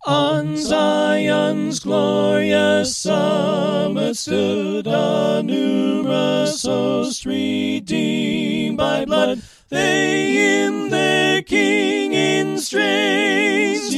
On Zion's glorious summit stood a numerous host redeemed by blood. They hymned their King in strains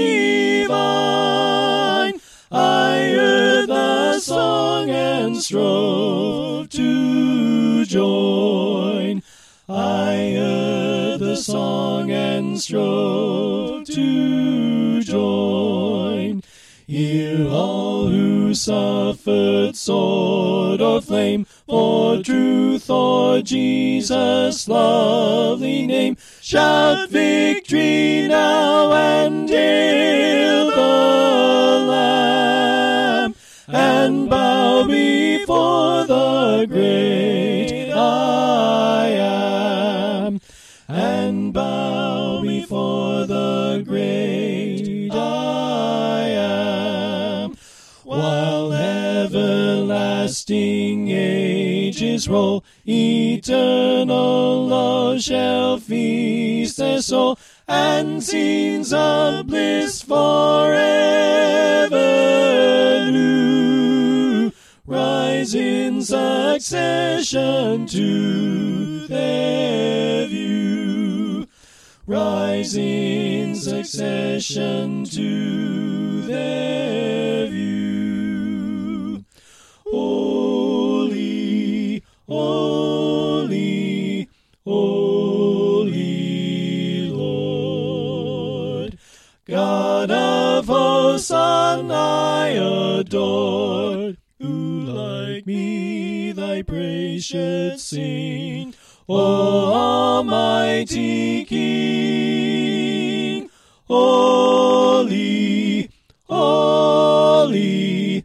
divine. I heard the song and strove to join. I heard the song and strove to join. Hear all who suffered sword or flame for truth or Jesus' lovely name. Shout victory now and hail the Lamb, and bow before the great I am, and bow before the great I am. While everlasting ages roll, eternal love shall feast their soul, and scenes of bliss forever new rise in succession to their view. Rise in succession to their view. Holy, holy, holy Lord, God of hosts, on I adored, who like me thy praise should sing. O Almighty King, holy, holy,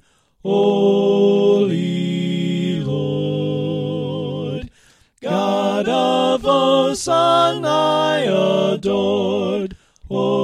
holy Lord, God of hosts, on I adored.